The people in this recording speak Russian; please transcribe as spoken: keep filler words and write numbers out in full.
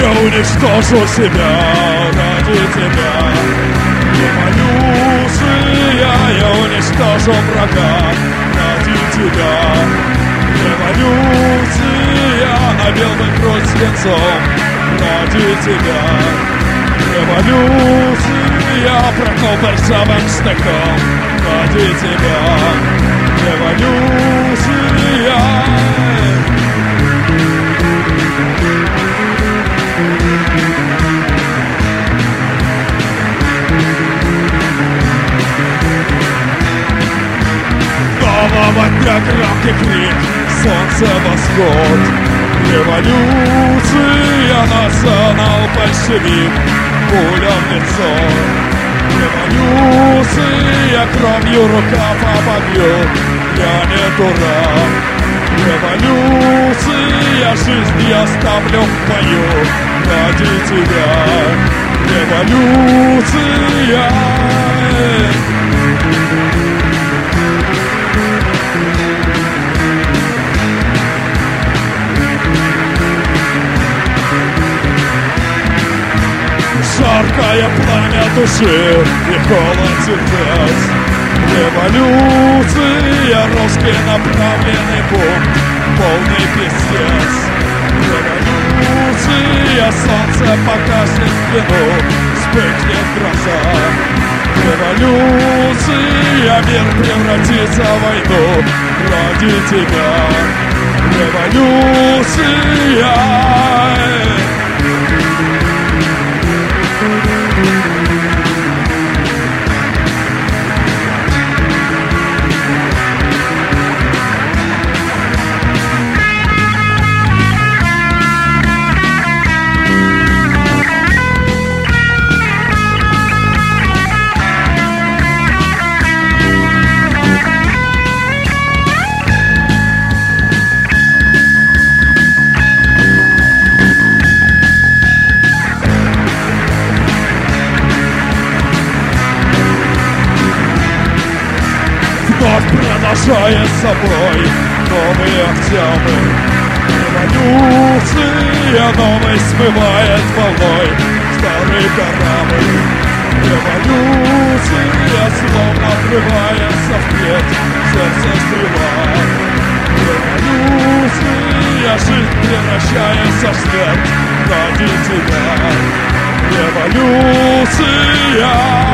уничтожу себя ради тебя. Революция, я уничтожу врага ради тебя. Революция, набил бы кровь свинцом ради тебя. Революция, прокол борцовым штыком ради тебя. Революция. Нового дня громкий крик, солнце восход. Революция, национал-большевик, пуля в лицо. Революция, кровью рукав обогрю, я не дурак. Революция, жизнь я ставлю в бою ради тебя. Революция. Жаркое пламя души и холод терпеть. Революция, русский направленный пункт, полный пиздец. Революция, солнце покажет длину, вспыхнет гроза. Революция, мир превратится в войну ради тебя. Революция. Продолжая с собой новый октябрь. Революция новой смывает волной старый корабль. Революция словно врывается в плеть, сердце стрела. Революция, жизнь превращается в смерть ради тебя. Революция.